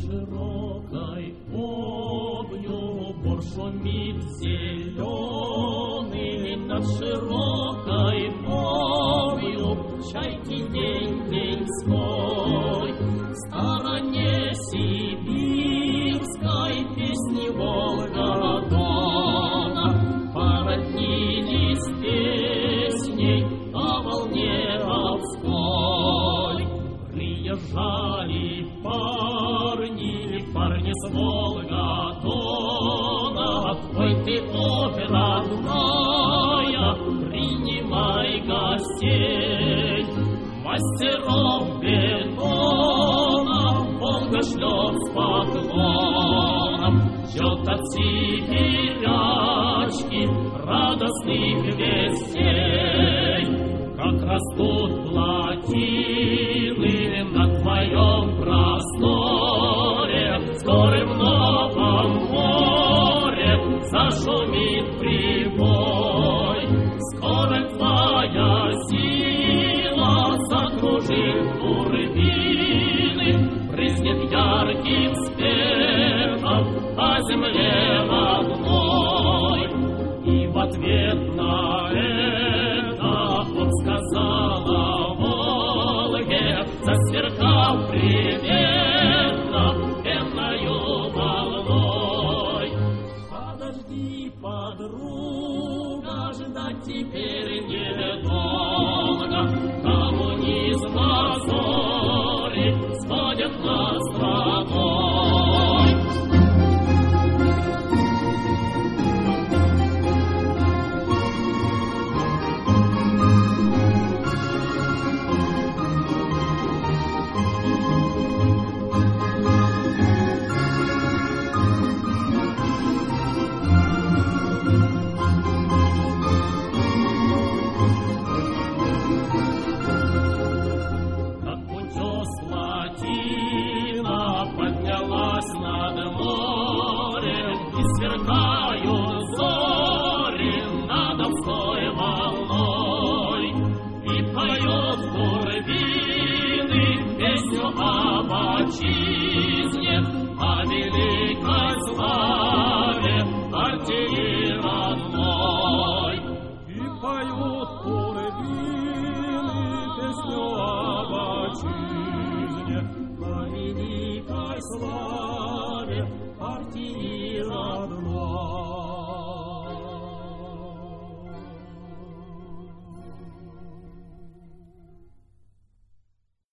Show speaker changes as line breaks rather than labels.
широкой обью бор шумит зеленый, над широкой обью чайки день свой. В стороне сибирской песни Волга-Дона породнились песней о волне Обской. Приезжали парни с Волга-Дона, ой ты, опера родная, принимай гостей. Мастеров бетона Волга шлет с поклоном, ждет от сибирячки радостных вестей. Как растут плотины на твоем просторе, скоро в новом море зашумит прибой. Скоро твоя сила закружит турбины, брызнет ярким светом по земле родной. И в ответ на это он сказала Волге, засверкал приветно пенною волной. Подожди, подруга, ждать теперь недолго, коммунизм на зори сводят нас страной. Сверкают зори над Обской волной, и поет турбины песню об отчизне, о великой славе партии родной. И поют турбины песню об отчизне, о великой славе партии родной.